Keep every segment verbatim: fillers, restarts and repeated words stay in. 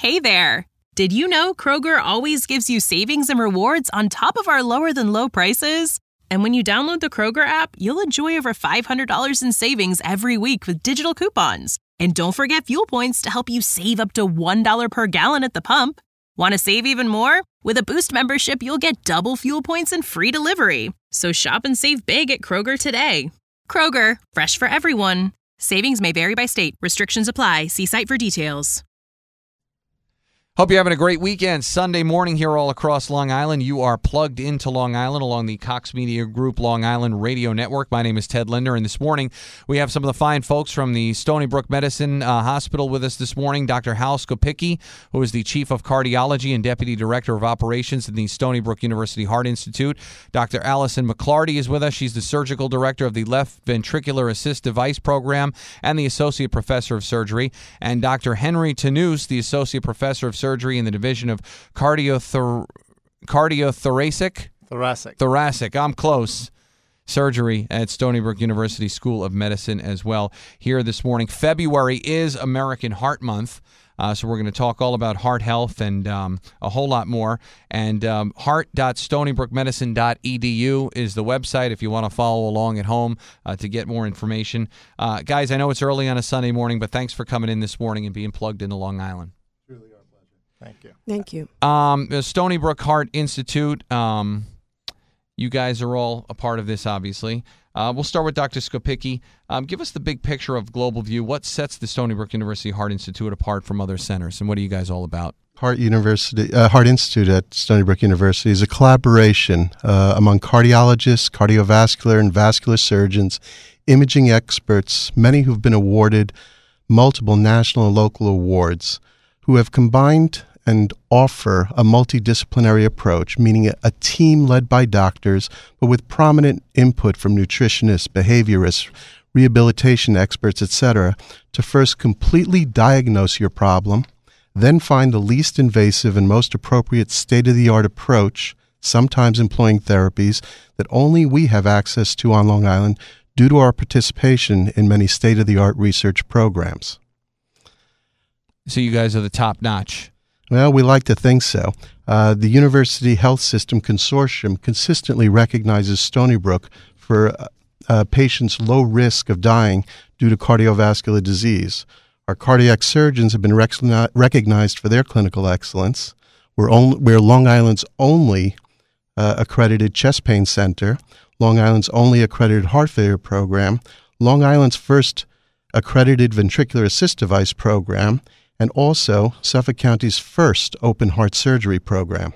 Hey there! Did you know Kroger always gives you savings and rewards on top of our lower-than-low prices? And when you download the Kroger app, you'll enjoy over five hundred dollars in savings every week with digital coupons. And don't forget fuel points to help you save up to one dollar per gallon at the pump. Want to save even more? With a Boost membership, you'll get double fuel points and free delivery. So shop and save big at Kroger today. Kroger, fresh for everyone. Savings may vary by state. Restrictions apply. See site for details. Hope you're having a great weekend. Sunday morning here all across Long Island. You are plugged into Long Island along the Cox Media Group Long Island Radio Network. My name is Ted Linder, and this morning we have some of the fine folks from the Stony Brook Medicine uh, Hospital with us this morning. Doctor Hal Skopicki, who is the Chief of Cardiology and Deputy Director of Operations at the Stony Brook University Heart Institute. Doctor Allison McClarty is with us. She's the Surgical Director of the Left Ventricular Assist Device Program and the Associate Professor of Surgery. And Doctor Henry Tannous, the Associate Professor of Surgery in the Division of Cardiothoracic Cardiothoracic Thoracic. Thoracic. I'm close. Surgery at Stony Brook University School of Medicine as well. Here this morning. February is American Heart Month, uh, so we're going to talk all about heart health and um, a whole lot more. And um, heart dot stony brook medicine dot e d u is the website if you want to follow along at home uh, to get more information. Uh, guys, I know it's early on a Sunday morning, but thanks for coming in this morning and being plugged into Long Island. Thank you. Thank you. Um, the Stony Brook Heart Institute, um, you guys are all a part of this, obviously. Uh, we'll start with Doctor Skopicki. Um, give us the big picture of Global View. What sets the Stony Brook University Heart Institute apart from other centers, and what are you guys all about? Heart University, uh, Heart Institute at Stony Brook University is a collaboration uh, among cardiologists, cardiovascular and vascular surgeons, imaging experts, many who've been awarded multiple national and local awards, who have combined and offer a multidisciplinary approach, meaning a, a team led by doctors, but with prominent input from nutritionists, behaviorists, rehabilitation experts, et cetera, to first completely diagnose your problem, then find the least invasive and most appropriate state-of-the-art approach, sometimes employing therapies that only we have access to on Long Island due to our participation in many state-of-the-art research programs. So you guys are the top notch. Well, we like to think so. Uh, the University Health System Consortium consistently recognizes Stony Brook for uh, uh, patients' low risk of dying due to cardiovascular disease. Our cardiac surgeons have been rec- recognized for their clinical excellence. We're, only, we're Long Island's only uh, accredited chest pain center, Long Island's only accredited heart failure program, Long Island's first accredited ventricular assist device program, and also Suffolk County's first open heart surgery program.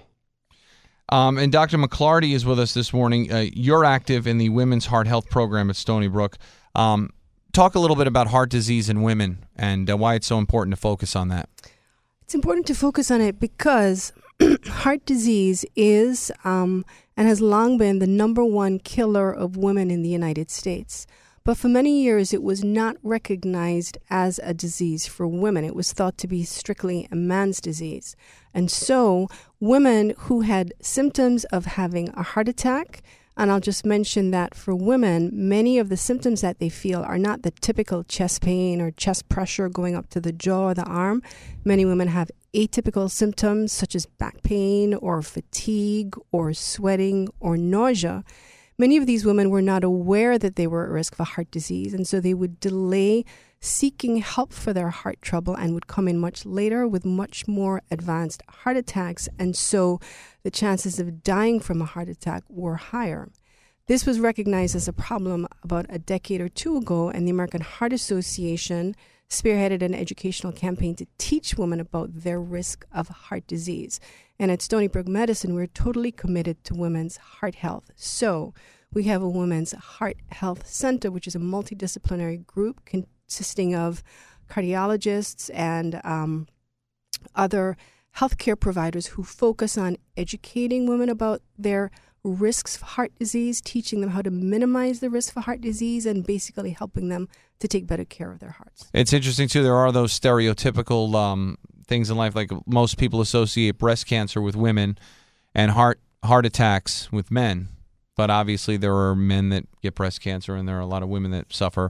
Um, and Doctor McClarty is with us this morning. Uh, you're active in the Women's Heart Health Program at Stony Brook. Um, talk a little bit about heart disease in women and uh, why it's so important to focus on that. It's important to focus on it because heart disease is um, and has long been the number one killer of women in the United States. But for many years, it was not recognized as a disease for women. It was thought to be strictly a man's disease. And so women who had symptoms of having a heart attack, and I'll just mention that for women, many of the symptoms that they feel are not the typical chest pain or chest pressure going up to the jaw or the arm. Many women have atypical symptoms such as back pain or fatigue or sweating or nausea. Many of these women were not aware that they were at risk for heart disease, and so they would delay seeking help for their heart trouble and would come in much later with much more advanced heart attacks, and so the chances of dying from a heart attack were higher. This was recognized as a problem about a decade or two ago, and the American Heart Association spearheaded an educational campaign to teach women about their risk of heart disease. And at Stony Brook Medicine, we're totally committed to women's heart health. So we have a Women's Heart Health Center, which is a multidisciplinary group consisting of cardiologists and um, other healthcare providers who focus on educating women about their risks for heart disease, teaching them how to minimize the risk for heart disease, and basically helping them to take better care of their hearts. It's interesting, too. There are those stereotypical um, things in life, like most people associate breast cancer with women and heart heart attacks with men. But obviously there are men that get breast cancer, and there are a lot of women that suffer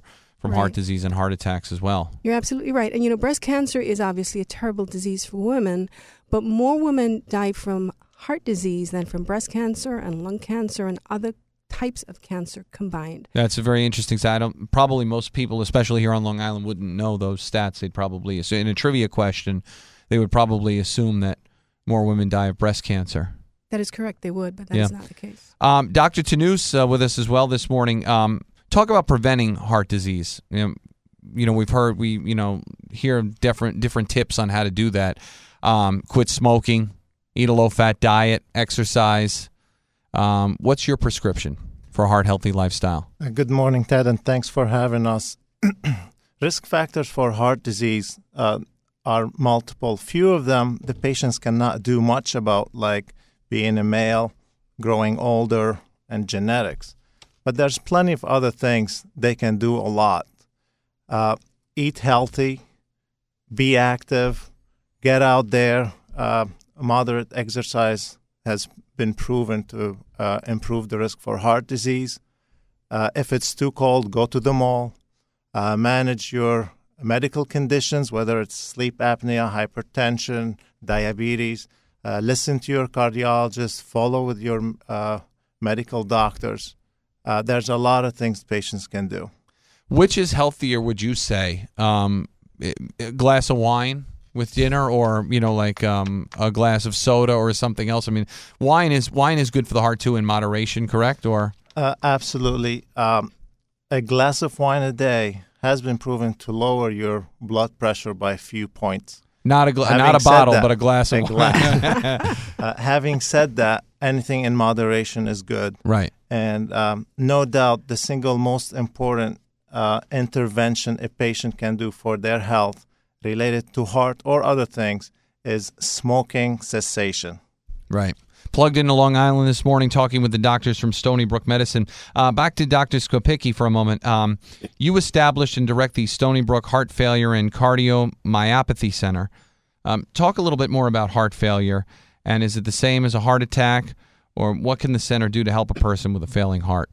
from Right. heart disease and heart attacks as well. You're absolutely right. And, you know, breast cancer is obviously a terrible disease for women, but more women die from heart disease than from breast cancer and lung cancer and other types of cancer combined. That's a very interesting stat. I don't, probably most people, especially here on Long Island, wouldn't know those stats. They'd probably, so in a trivia question, they would probably assume that more women die of breast cancer. That is correct. They would, but that Yeah. is not the case. Um, Doctor Tannous uh, with us as well this morning. Um, talk about preventing heart disease. You know, you know, we've heard, we you know hear different different tips on how to do that. Um, quit smoking, eat a low-fat diet, exercise. Um, what's your prescription for a heart-healthy lifestyle? Uh, Good morning, Ted, and thanks for having us. Risk factors for heart disease uh, are multiple. Few of them the patients cannot do much about, like being a male, growing older, and genetics. But there's plenty of other things they can do a lot. Uh, eat healthy, be active, get out there. Uh, moderate exercise has been proven to uh, improve the risk for heart disease. Uh, if it's too cold, go to the mall. Uh, manage your medical conditions, whether it's sleep apnea, hypertension, diabetes. Uh, listen to your cardiologist. Follow with your uh, medical doctors. Uh, there's a lot of things patients can do. Which is healthier, would you say? Um, a glass of wine with dinner, or you know, like um, a glass of soda or something else? I mean, wine is wine is good for the heart too, in moderation, correct? Or Uh, absolutely. Um, a glass of wine a day has been proven to lower your blood pressure by a few points. not a gla- Having not a said bottle, that, but a glass a of glass. wine. Uh, having said that, anything in moderation is good. Right. And um, no doubt the single most important uh, intervention a patient can do for their health related to heart or other things is smoking cessation. Right. Plugged into Long Island this morning, talking with the doctors from Stony Brook Medicine. Uh, back to Doctor Skopicki for a moment. Um, you established and direct the Stony Brook Heart Failure and Cardiomyopathy Center. Um, talk a little bit more about heart failure, and is it the same as a heart attack, or what can the center do to help a person with a failing heart?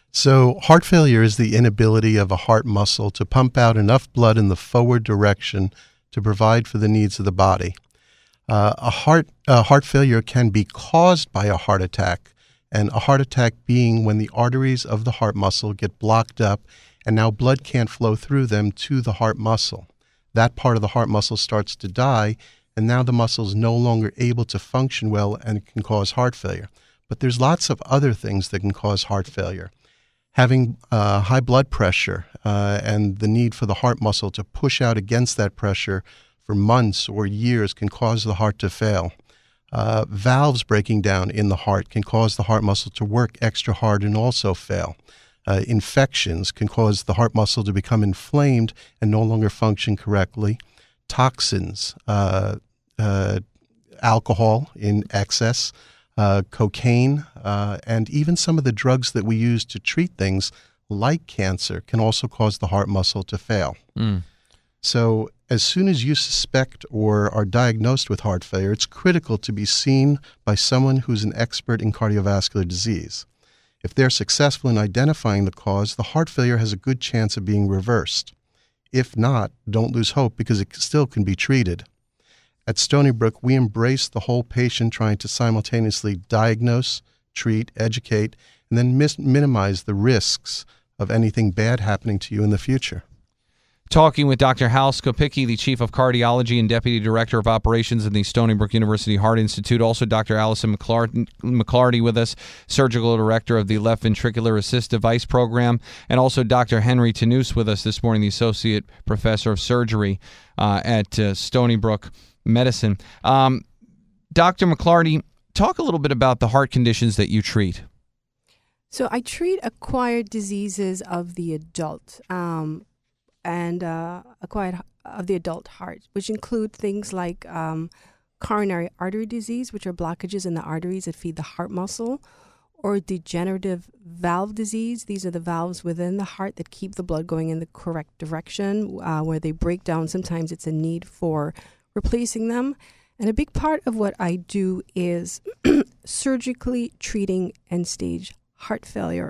So, heart failure is the inability of a heart muscle to pump out enough blood in the forward direction to provide for the needs of the body. Uh, a heart uh, heart failure can be caused by a heart attack, and a heart attack being when the arteries of the heart muscle get blocked up and now blood can't flow through them to the heart muscle. That part of the heart muscle starts to die, and now the muscle is no longer able to function well and can cause heart failure. But there's lots of other things that can cause heart failure. Having uh, high blood pressure uh, and the need for the heart muscle to push out against that pressure for months or years can cause the heart to fail. Uh, valves breaking down in the heart can cause the heart muscle to work extra hard and also fail. Uh, infections can cause the heart muscle to become inflamed and no longer function correctly. Toxins, uh, uh, alcohol in excess, uh, cocaine, uh, and even some of the drugs that we use to treat things like cancer can also cause the heart muscle to fail. Mm. So as soon as you suspect or are diagnosed with heart failure, it's critical to be seen by someone who's an expert in cardiovascular disease. If they're successful in identifying the cause, the heart failure has a good chance of being reversed. If not, don't lose hope because it still can be treated. At Stony Brook, we embrace the whole patient, trying to simultaneously diagnose, treat, educate, and then mis- minimize the risks of anything bad happening to you in the future. Talking with Doctor Hal Skopicki, the Chief of Cardiology and Deputy Director of Operations in the Stony Brook University Heart Institute. Also, Doctor Allison McClarty with us, Surgical Director of the Left Ventricular Assist Device Program. And also Doctor Henry Tannous with us this morning, the Associate Professor of Surgery uh, at uh, Stony Brook Medicine. Um, Doctor McClarty, talk a little bit about the heart conditions that you treat. So I treat acquired diseases of the adult. Um and uh, acquired of the adult heart, which include things like um, coronary artery disease, which are blockages in the arteries that feed the heart muscle, or degenerative valve disease. These are the valves within the heart that keep the blood going in the correct direction. Uh, where they break down, sometimes it's a need for replacing them. And a big part of what I do is surgically treating end-stage heart failure.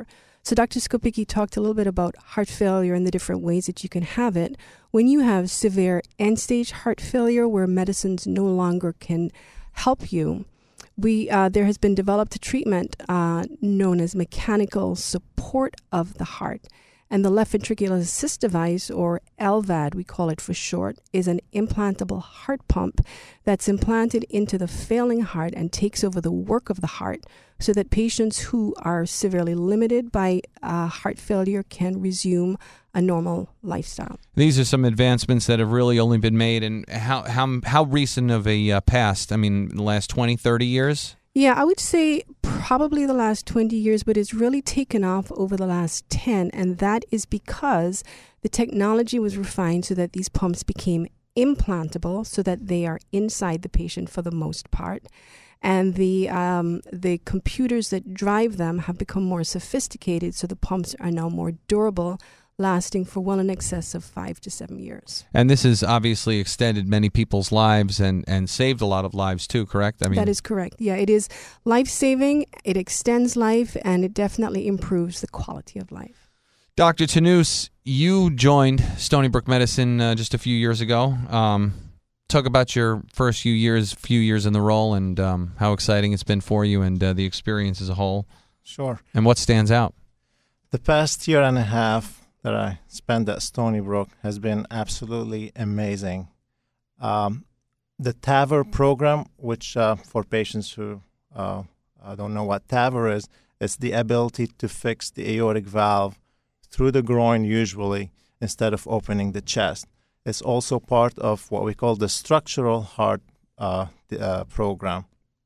So Doctor Skopicki talked a little bit about heart failure and the different ways that you can have it. When you have severe end-stage heart failure where medicines no longer can help you, we uh, there has been developed a treatment uh, known as mechanical support of the heart. And the left ventricular assist device, or L V A D, we call it for short, is an implantable heart pump that's implanted into the failing heart and takes over the work of the heart so that patients who are severely limited by uh, heart failure can resume a normal lifestyle. These are some advancements that have really only been made. And how how, how recent of a uh, past? I mean, the last twenty, thirty years? Yeah, I would say probably the last twenty years, but it's really taken off over the last ten. And that is because the technology was refined so that these pumps became implantable so that they are inside the patient for the most part. And the um, the computers that drive them have become more sophisticated, so the pumps are now more durable, lasting for well in excess of five to seven years. And this has obviously extended many people's lives and, and saved a lot of lives too, correct? I mean, that is correct. Yeah, it is life-saving, it extends life, and it definitely improves the quality of life. Doctor Tannous, you joined Stony Brook Medicine uh, just a few years ago. Um, talk about your first few years, few years in the role, and um, how exciting it's been for you and uh, the experience as a whole. Sure. And what stands out? The past year and a half that I spent at Stony Brook has been absolutely amazing. Um, the TAVR program, which uh, for patients who uh, don't know what TAVR is, it's the ability to fix the aortic valve through the groin usually instead of opening the chest. It's also part of what we call the structural heart uh, the, uh, program.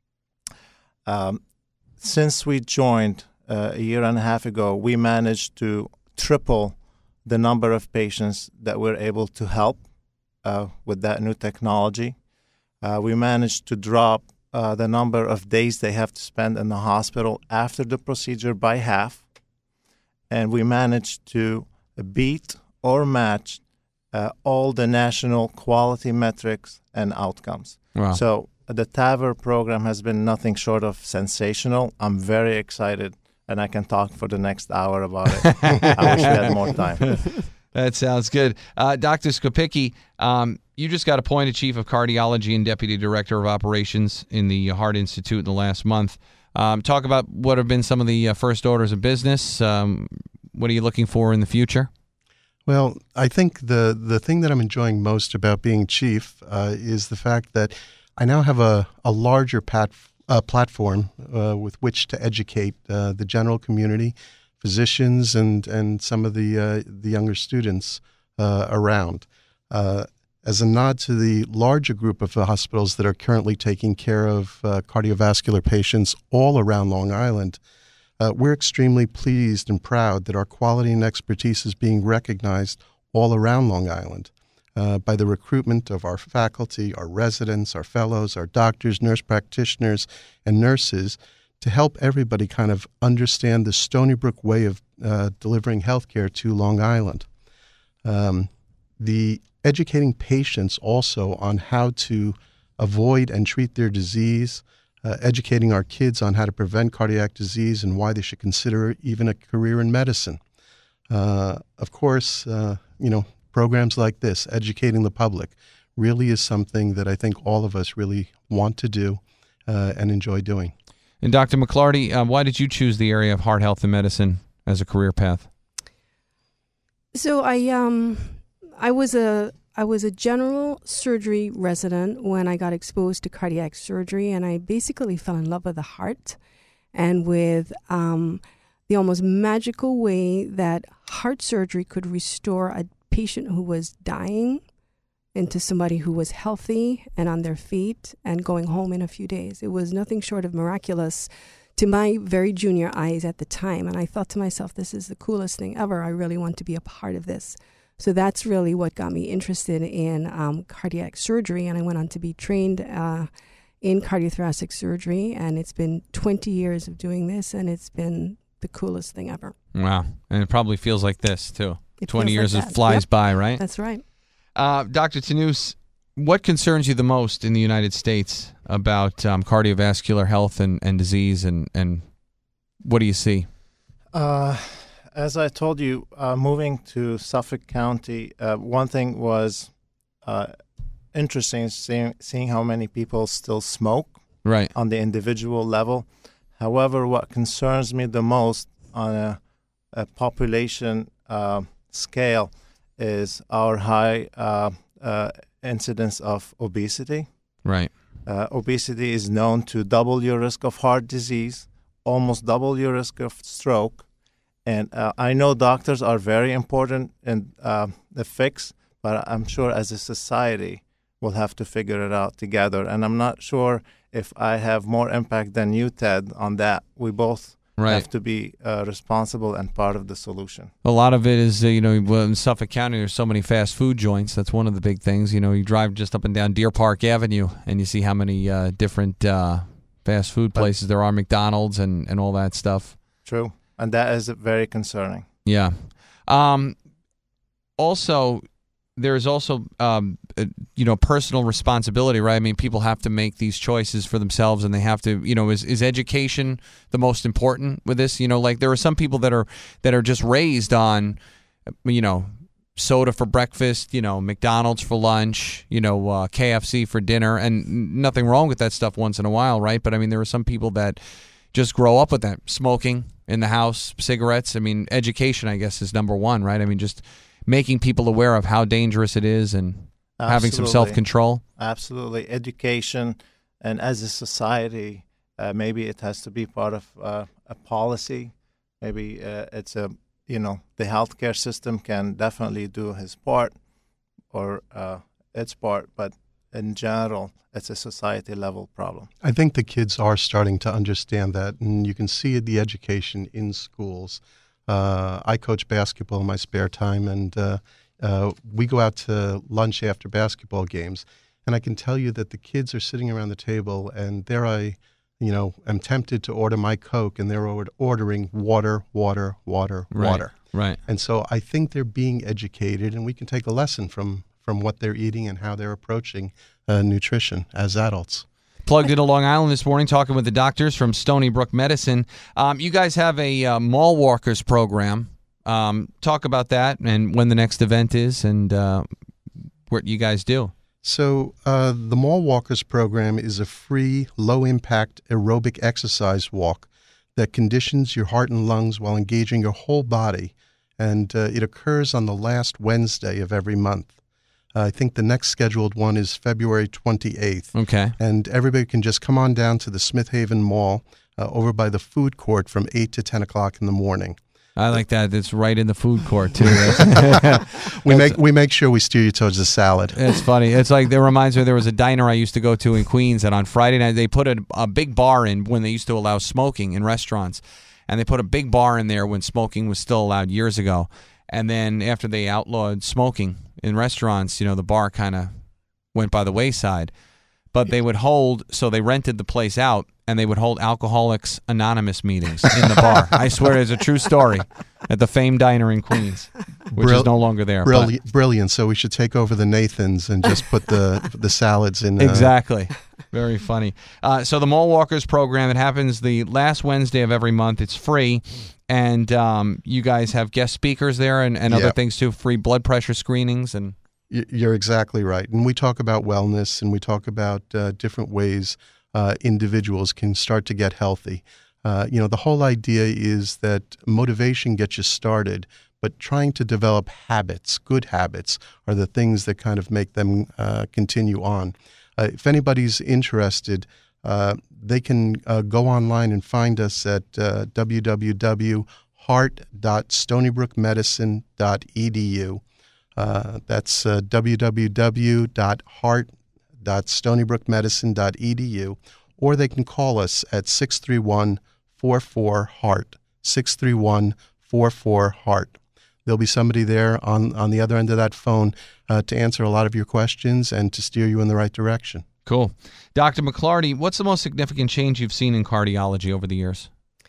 Um, since we joined uh, a year and a half ago, we managed to triple the number of patients that we're able to help uh, with that new technology. Uh, we managed to drop uh, the number of days they have to spend in the hospital after the procedure by half. And we managed to beat or match uh, all the national quality metrics and outcomes. Wow. So the TAVR program has been nothing short of sensational. I'm very excited. And I can talk for the next hour about it. I wish we had more time. That sounds good. Uh, Doctor Skopicki, um, you just got appointed Chief of Cardiology and Deputy Director of Operations in the Heart Institute in the last month. Um, talk about what have been some of the uh, first orders of business. Um, what are you looking for in the future? Well, I think the, the thing that I'm enjoying most about being chief uh, is the fact that I now have a, a larger pat, uh, platform uh, with which to educate uh, the general community, physicians, and, and some of the, uh, the younger students uh, around. Uh, as a nod to the larger group of hospitals that are currently taking care of uh, cardiovascular patients all around Long Island, uh, we're extremely pleased and proud that our quality and expertise is being recognized all around Long Island uh, by the recruitment of our faculty, our residents, our fellows, our doctors, nurse practitioners, and nurses to help everybody kind of understand the Stony Brook way of uh, delivering healthcare to Long Island. Um, the educating patients also on how to avoid and treat their disease, uh, educating our kids on how to prevent cardiac disease and why they should consider even a career in medicine. Uh, of course, uh, you know, programs like this, educating the public, really is something that I think all of us really want to do uh, and enjoy doing. And Doctor McLarty, uh, why did you choose the area of heart health and medicine as a career path? So I um I was a I was a general surgery resident when I got exposed to cardiac surgery, and I basically fell in love with the heart and with um, the almost magical way that heart surgery could restore a patient who was dying into somebody who was healthy and on their feet and going home in a few days. It was nothing short of miraculous to my very junior eyes at the time. And I thought to myself, this is the coolest thing ever. I really want to be a part of this. So that's really what got me interested in um, cardiac surgery. And I went on to be trained uh, in cardiothoracic surgery. And it's been twenty years of doing this, and it's been the coolest thing ever. Wow. And it probably feels like this, too. It twenty years, like it flies yep. by, right? That's right. Uh, Doctor Tannous, what concerns you the most in the United States about um, cardiovascular health and, and disease, and, and what do you see? Uh, as I told you, uh, moving to Suffolk County, uh, one thing was uh, interesting, seeing, seeing how many people still smoke Right. on the individual level. However, what concerns me the most on a, a population uh, scale is our high uh, uh, incidence of obesity. Right. Uh, obesity is known to double your risk of heart disease, almost double your risk of stroke. And uh, I know doctors are very important in uh, the fix, but I'm sure as a society we'll have to figure it out together. And I'm not sure if I have more impact than you, Ted, on that. We both Right. have to be uh, responsible and part of the solution. A lot of it is, uh, you know, well, in Suffolk County, there's so many fast food joints. That's one of the big things. You know, you drive just up and down Deer Park Avenue, and you see how many uh, different uh, fast food places there are, McDonald's and, and all that stuff. True. And that is very concerning. Yeah. Um, also, there's also, um, uh, you know, personal responsibility, right? I mean, people have to make these choices for themselves, and they have to, you know, is, is education the most important with this? You know, like there are some people that are that are just raised on, you know, soda for breakfast, you know, McDonald's for lunch, you know, uh, K F C for dinner, and nothing wrong with that stuff once in a while, right? But I mean, there are some people that just grow up with that, smoking in the house, cigarettes. I mean, education, I guess, is number one, right? I mean, just making people aware of how dangerous it is and Absolutely. having some self-control. Absolutely. Education, and as a society, uh, maybe it has to be part of uh, a policy. Maybe uh, it's a, you know, the healthcare system can definitely do his part or uh, its part, but in general, it's a society-level problem. I think the kids are starting to understand that, and you can see the education in schools. Uh, I coach basketball in my spare time, and uh, uh, we go out to lunch after basketball games. And I can tell you that the kids are sitting around the table, and there I, you know, am tempted to order my Coke, and they're ordering water, water, water, Right. water. Right. And so I think they're being educated, and we can take a lesson from, from what they're eating and how they're approaching uh, nutrition as adults. Plugged into Long Island this morning, talking with the doctors from Stony Brook Medicine. Um, you guys have a uh, mall walkers program. Um, talk about that and when the next event is and uh, what you guys do. So uh, the Mall Walkers program is a free, low-impact aerobic exercise walk that conditions your heart and lungs while engaging your whole body, and uh, it occurs on the last Wednesday of every month. Uh, I think the next scheduled one is February twenty-eighth. Okay. And everybody can just come on down to the Smith Haven Mall uh, over by the food court from eight to ten o'clock in the morning. I like that. It's right in the food court, too. we make we make sure we steer you towards the salad. It's funny. It's like, that reminds me, there was a diner I used to go to in Queens, and on Friday night, they put a, a big bar in when they used to allow smoking in restaurants. And they put a big bar in there when smoking was still allowed years ago. And then after they outlawed smoking in restaurants, you know, the bar kind of went by the wayside. But they would hold, so they rented the place out, and they would hold Alcoholics Anonymous meetings in the bar. I swear it's a true story at the famed diner in Queens, which Brill- is no longer there. Brilliant, brilliant. So we should take over the Nathans and just put the the salads in. But Uh, exactly. Very funny. Uh, so the Mall Walkers program, it happens the last Wednesday of every month. It's free. And um, you guys have guest speakers there and, and other Yep. things too, free blood pressure screenings. And y- You're exactly right. And we talk about wellness, and we talk about uh, different ways uh, individuals can start to get healthy. Uh, you know, the whole idea is that motivation gets you started, but trying to develop habits, good habits, are the things that kind of make them uh, continue on. Uh, if anybody's interested, uh, they can uh, go online and find us at uh, w w w dot heart dot stony brook medicine dot e d u. Uh, that's uh, w w w dot heart dot stony brook medicine dot e d u, or they can call us at six three one, four four, heart, six three one, four four, heart. There'll be somebody there on, on the other end of that phone uh, to answer a lot of your questions and to steer you in the right direction. cool. Doctor McLarty, what's the most significant change you've seen in cardiology over the years?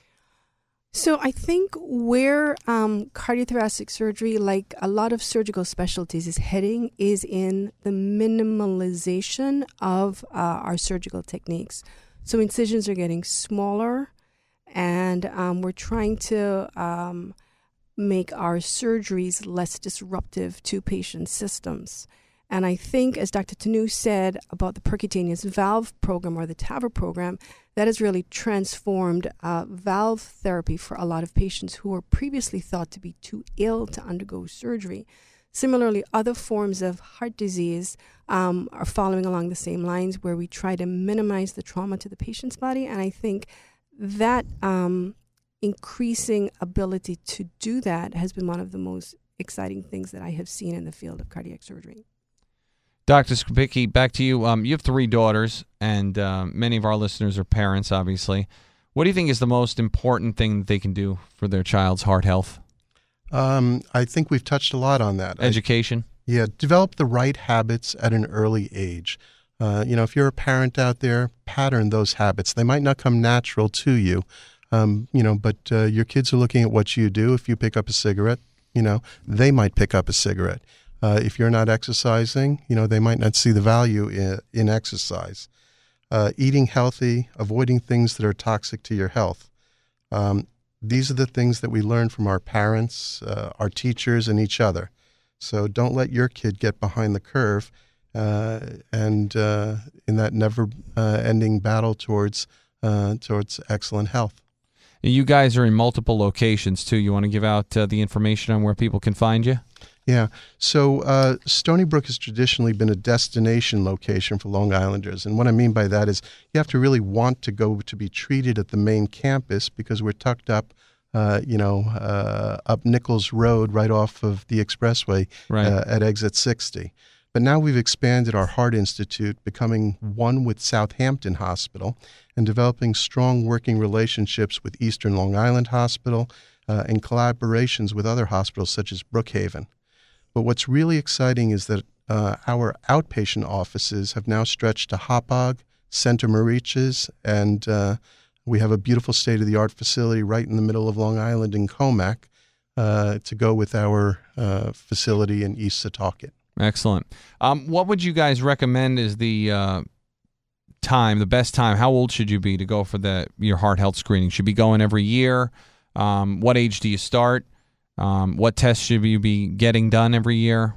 So I think where um, cardiothoracic surgery, like a lot of surgical specialties, is heading is in the minimalization of uh, our surgical techniques. So incisions are getting smaller, and um, we're trying to um, make our surgeries less disruptive to patient systems. And I think, as Doctor Tanu said about the percutaneous valve program or the TAVR program, that has really transformed uh, valve therapy for a lot of patients who were previously thought to be too ill to undergo surgery. Similarly, other forms of heart disease um, are following along the same lines, where we try to minimize the trauma to the patient's body. And I think that um, increasing ability to do that has been one of the most exciting things that I have seen in the field of cardiac surgery. Doctor Skrbicki, back to you. Um, you have three daughters, and uh, many of our listeners are parents, obviously. What do you think is the most important thing that they can do for their child's heart health? Um, I think we've touched a lot on that. Education. I, yeah, develop the right habits at an early age. Uh, you know, if you're a parent out there, pattern those habits. They might not come natural to you, um, you know, but uh, your kids are looking at what you do. If you pick up a cigarette, you know, they might pick up a cigarette. Uh, if you're not exercising, you know, they might not see the value in, in exercise. Uh, eating healthy, avoiding things that are toxic to your health. Um, These are the things that we learn from our parents, uh, our teachers, and each other. So don't let your kid get behind the curve uh, and uh, in that never-ending uh, battle towards uh, towards excellent health. You guys are in multiple locations, too. You want to give out uh, the information on where people can find you? Yeah. So uh, Stony Brook has traditionally been a destination location for Long Islanders. And what I mean by that is you have to really want to go to be treated at the main campus, because we're tucked up, uh, you know, uh, up Nichols Road right off of the expressway right. uh, at exit sixty. But now we've expanded our Heart Institute, becoming one with Southampton Hospital and developing strong working relationships with Eastern Long Island Hospital uh, and collaborations with other hospitals such as Brookhaven. But what's really exciting is that uh, our outpatient offices have now stretched to Hauppauge, Center Moriches, and uh, we have a beautiful state-of-the-art facility right in the middle of Long Island in Comac uh, to go with our uh, facility in East Setauket. Excellent. Um, what would you guys recommend is the uh, time, the best time? How old should you be to go for the your heart health screening? Should you be going every year? Um, what age do you start? Um, what tests should you be getting done every year?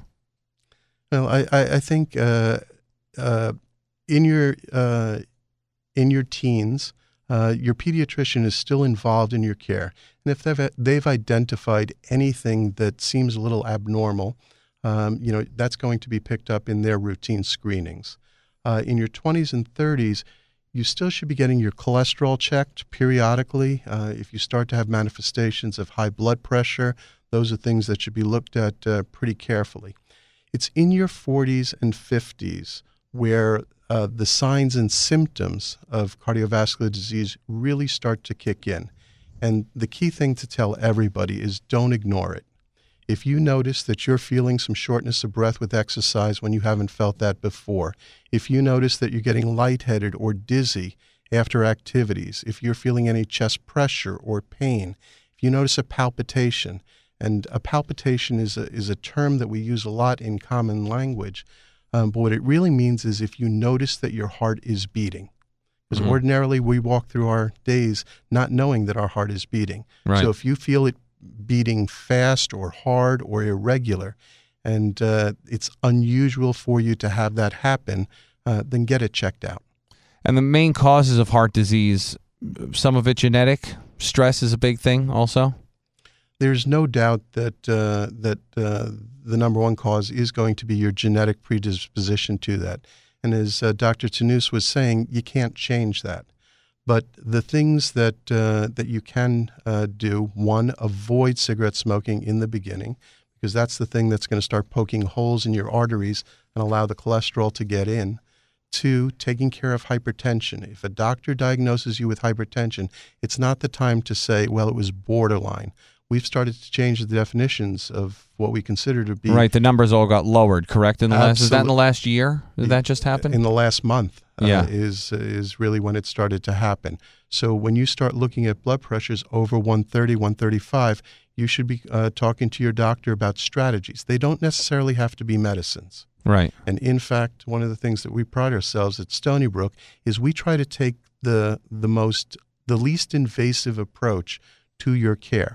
Well, I, I, I think uh, uh, in your uh, in your teens, uh, your pediatrician is still involved in your care, and if they've they've identified anything that seems a little abnormal, um, you know, that's going to be picked up in their routine screenings. Uh, in your twenties and thirties, you still should be getting your cholesterol checked periodically. Uh, if you start to have manifestations of high blood pressure, those are things that should be looked at uh, pretty carefully. It's in your forties and fifties where uh, the signs and symptoms of cardiovascular disease really start to kick in. And the key thing to tell everybody is don't ignore it. If you notice that you're feeling some shortness of breath with exercise when you haven't felt that before, if you notice that you're getting lightheaded or dizzy after activities, if you're feeling any chest pressure or pain, if you notice a palpitation, and a palpitation is a, is a term that we use a lot in common language, um, but what it really means is if you notice that your heart is beating. Because mm-hmm. ordinarily we walk through our days not knowing that our heart is beating. Right. So if you feel it beating fast or hard or irregular, and uh, it's unusual for you to have that happen, uh, then get it checked out. And the main causes of heart disease, some of it genetic, stress is a big thing also? There's no doubt that uh, that uh, the number one cause is going to be your genetic predisposition to that. And as uh, Doctor Tannous was saying, you can't change that. But the things that uh, that you can uh, do, one, avoid cigarette smoking in the beginning, because that's the thing that's going to start poking holes in your arteries and allow the cholesterol to get in. Two, taking care of hypertension. If a doctor diagnoses you with hypertension, it's not the time to say, well, it was borderline. We've started to change the definitions of what we consider to be... Right, the numbers all got lowered, correct? In the last, is that in the last year? Did that just happen? In the last month uh, yeah. is is really when it started to happen. So when you start looking at blood pressures over one thirty, one thirty-five, you should be uh, talking to your doctor about strategies. They don't necessarily have to be medicines. Right. And in fact, one of the things that we pride ourselves at Stony Brook is we try to take the the most, the least invasive approach to your care.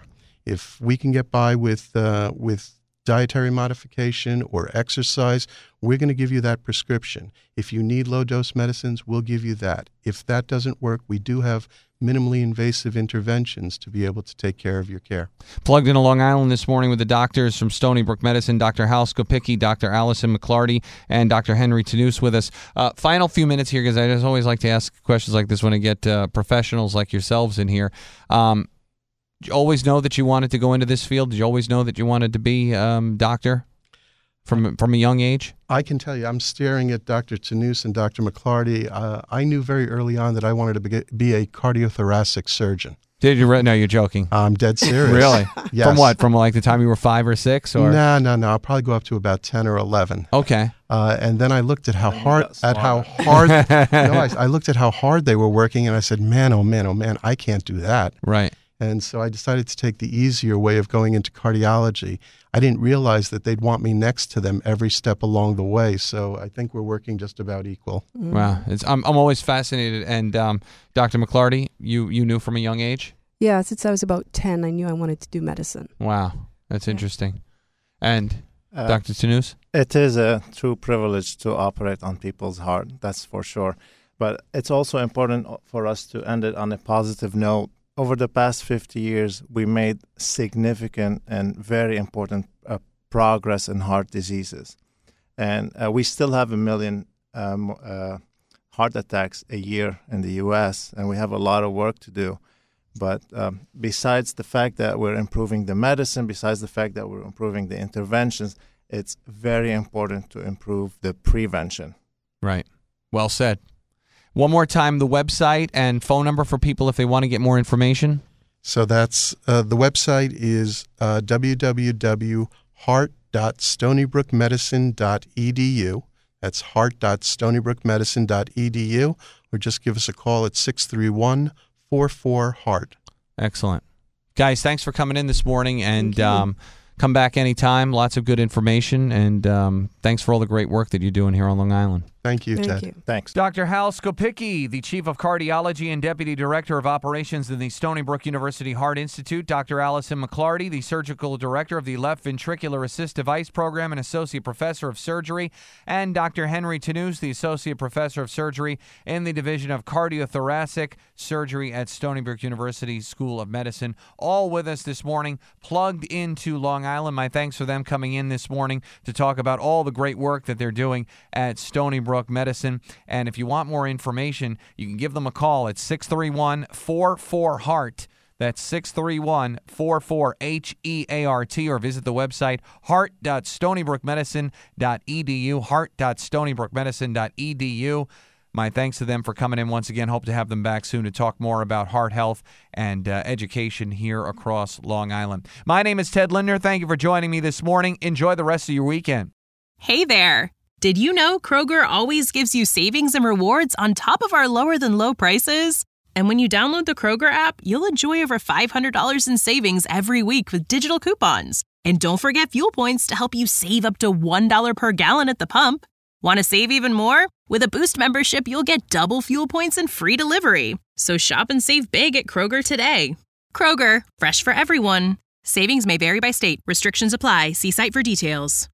If we can get by with uh, with dietary modification or exercise, we're going to give you that prescription. If you need low-dose medicines, we'll give you that. If that doesn't work, we do have minimally invasive interventions to be able to take care of your care. Plugged into Long Island this morning with the doctors from Stony Brook Medicine, Doctor Hal Skopicki, Doctor Allison McClarty, and Doctor Henry Tannous with us. Uh, final few minutes here, because I just always like to ask questions like this when I get uh, professionals like yourselves in here. Um, Did you always know that you wanted to go into this field? Did you always know that you wanted to be um, doctor from from a young age? I can tell you, I'm staring at Doctor Tannous and Doctor McClarty. Uh, I knew very early on that I wanted to be, be a cardiothoracic surgeon. Did you? Re- no, you're joking. I'm dead serious. Really? Yes. From what? From like the time you were five or six? Or No, no, no. I'll probably go up to about ten or eleven. Okay. Uh, and then I looked at how Then you hard, got at how smarter. hard. no, I, I looked at how hard they were working, and I said, "Man, oh man, oh man, I can't do that." Right. And so I decided to take the easier way of going into cardiology. I didn't realize that they'd want me next to them every step along the way. So I think we're working just about equal. Mm. Wow. It's, I'm I'm always fascinated. And um, Doctor McClarty, you you knew from a young age? Yeah, since I was about ten, I knew I wanted to do medicine. Wow, that's Yeah. interesting. And Uh, Doctor Tannous? It is a true privilege to operate on people's heart, that's for sure. But it's also important for us to end it on a positive note. Over the past fifty years, we made significant and very important uh, progress in heart diseases. And uh, we still have a million um, uh, heart attacks a year in the U S, and we have a lot of work to do. But um, besides the fact that we're improving the medicine, besides the fact that we're improving the interventions, it's very important to improve the prevention. Right. Well said. One more time, the website and phone number for people if they want to get more information. So that's uh, the website is uh, w w w dot heart dot stony brook medicine dot e d u. That's heart dot stony brook medicine dot e d u. Or just give us a call at six three one, four four, heart. Excellent. Guys, thanks for coming in this morning, and Thank you. um, come back anytime. Lots of good information, and um, thanks for all the great work that you're doing here on Long Island. Thank you, Thank Ted. you. Thanks. Doctor Hal Skopicki, the Chief of Cardiology and Deputy Director of Operations in the Stony Brook University Heart Institute. Doctor Allison McClarty, the Surgical Director of the Left Ventricular Assist Device Program and Associate Professor of Surgery. And Doctor Henry Tannous, the Associate Professor of Surgery in the Division of Cardiothoracic Surgery at Stony Brook University School of Medicine. All with us this morning, plugged into Long Island. My thanks for them coming in this morning to talk about all the great work that they're doing at Stony Brook Medicine. And if you want more information, you can give them a call at six three one, four four, heart. That's six three one, four four, H E A R T, or visit the website heart dot stony brook medicine dot e d u, heart dot stony brook medicine dot e d u. My thanks to them for coming in once again. Hope to have them back soon to talk more about heart health and uh, education here across Long Island. My name is Ted Linder. Thank you for joining me this morning. Enjoy the rest of your weekend. Hey there! Did you know Kroger always gives you savings and rewards on top of our lower than low prices? And when you download the Kroger app, you'll enjoy over five hundred dollars in savings every week with digital coupons. And don't forget fuel points to help you save up to one dollar per gallon at the pump. Want to save even more? With a Boost membership, you'll get double fuel points and free delivery. So shop and save big at Kroger today. Kroger, fresh for everyone. Savings may vary by state. Restrictions apply. See site for details.